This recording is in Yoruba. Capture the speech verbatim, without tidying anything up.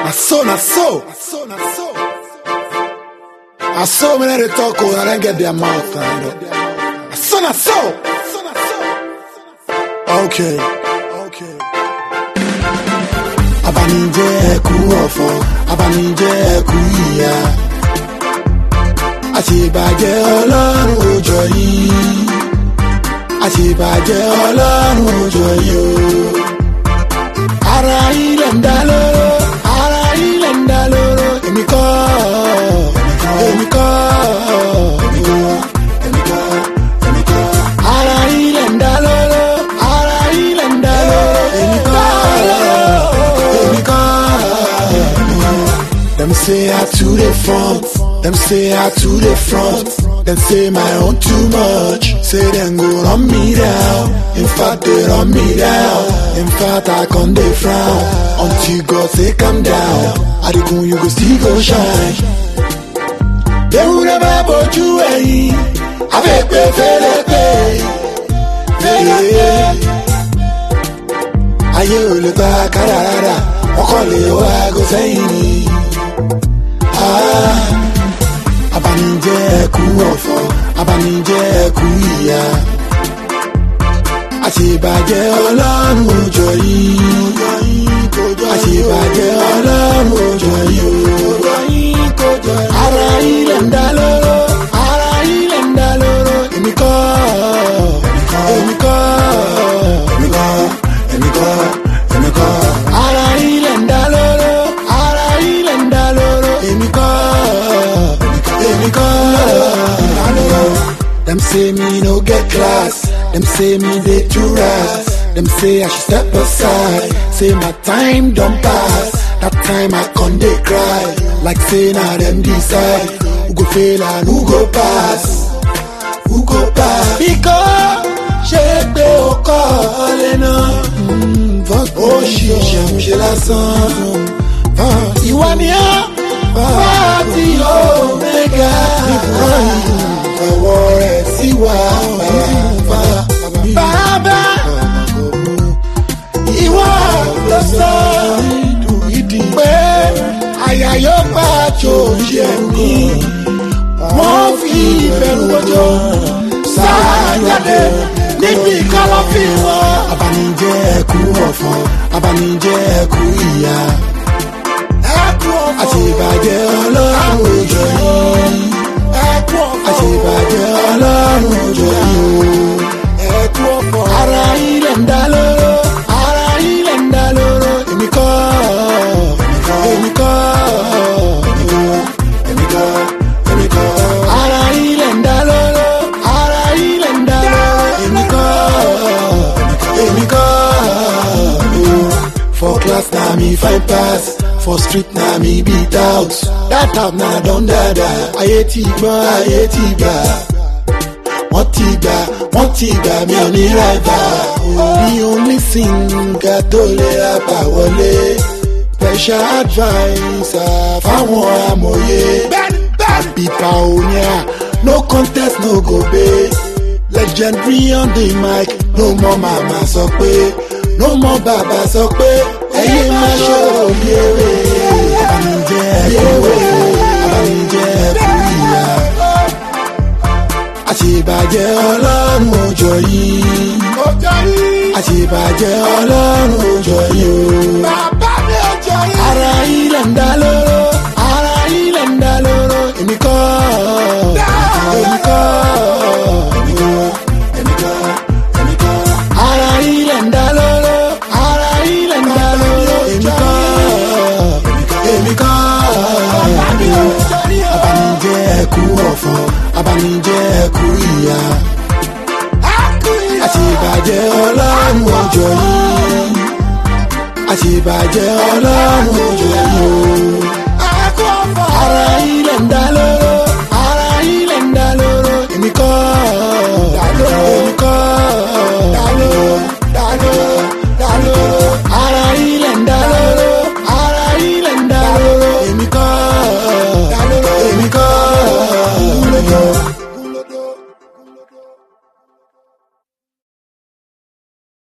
I saw, I saw, I saw, I saw. I saw when they talk, oh, I didn't get their mouth, kind of. I saw, I saw. Okay, okay. Abanije ku ofo, abanije ku iya. Àṣìbàjẹ́ Ọlọ́run òjò yìí. Àṣìbàjẹ́ Ọlọ́run òjò yìí o. Ara ilẹ̀ ń dá lóró, ara ilẹ̀ ń dá lóró. Èmi kọ́, èmi kọ́, èmi kọ́, èmi kọ́, èmi kọ́. Ara ilẹ̀ ń dá lóró, ara ilẹ̀ ń dá lóró. Èmi kọ́, èmi kọ́, èmi kọ́. Them say I to the front. Them say I to the front. Them say my own too much. Say them go run me down. In fact they run me down. In fact I can't they frown. Until God say calm down. I the gun you go still go shine. They will never put you away. I beg pay fele pay. Fele pay. Aye o le gba karara. Oko le wa go sẹ́yìn. Ah. Abanije ku ofo, abanije ku iya. Àṣìbàjẹ́ Ọlọ́run òjò yìí. Àṣìbàjẹ́ Ọlọ́run òjò yìí. Ara ilẹ̀ ń dá lóró, ara ilẹ̀ ń dá lóró. Èmi kọ́, èmi kọ́, èmi kọ́, èmi kọ́, èmi kọ́. Ara ilẹ̀ ń dá lóró, ara ilẹ̀ ń dá lóró. Èmi kọ́. Them say me no get class. Them say me they too ras. Them say I should step aside. Say my time don't pass. That time I can't they cry. Like say now them decide who go fail and who go pass. Who go pass? Because shake the call eno. Oh she she la son. You want me up? Party Omega. Ọwọ́ rẹ̀ sí wa bàbá. Ìwọ ló sọ pé àyà yóò bá jòjì ẹ̀mí. Wọ́n fi ìbẹ̀rù ọjọ́ sáájáde níbi kọ́lọ́fín wọn. Abanijẹ́ ku ọ̀fọ̀, abanijẹ́ ku ìyà. Àṣìbàjẹ́ Ọlọ́run òjò yìí. Àṣìbàjẹ́ Ọlọ́run òjò yìí o. Ara ilẹ̀ ń dá lóró, ara ilẹ̀ ń dá lóró. Èmi kọ́, èmi kọ́, èmi kọ́, èmi kọ́. Ara ilẹ̀ ń dá lóró, ara ilẹ̀ ń dá lóró. Èmi kọ́, èmi kọ́. For class na me fine pass. For street na me beat out. That time na don dada. Ayé ti gbọ́, ayé ti gbà. Wọ́n ti gbà, wọ́n ti gbà mí ò ní ráìbà. The only singer tó lè rábà wọlé. Special adviser fáwọn amòye. Àbí pioneer, no contest no go pay. Legendary on the mic, no more mama sọ pé. No more bàbá sọ pé. Ẹyẹ máa ṣòro bí ewé. Abanijẹ́ ku ofo, abanijẹ́ ku ìyà. Àṣìbàjẹ́ Ọlọ́run òjò yìí. Àṣìbàjẹ́ Ọlọ́run òjò yìí o. Ara ilẹ̀ ń dá lóró, ara ilẹ̀ ń dá lóró. Èmi kọ́, èmi kọ́, èmi kọ́, èmi kọ́, èmi kọ́. Ara ilẹ̀ ń dá lóró, ara ilẹ̀ ń dá lóró. Èmi kọ́, èmi kọ́. Abanijẹ́ ku ọ̀fọ̀, abanijẹ́ ku ìyà. Àṣìbàjẹ́ Ọlọ́run òjò yìí. Àṣìbàjẹ́ Ọlọ́run òjò yìí o.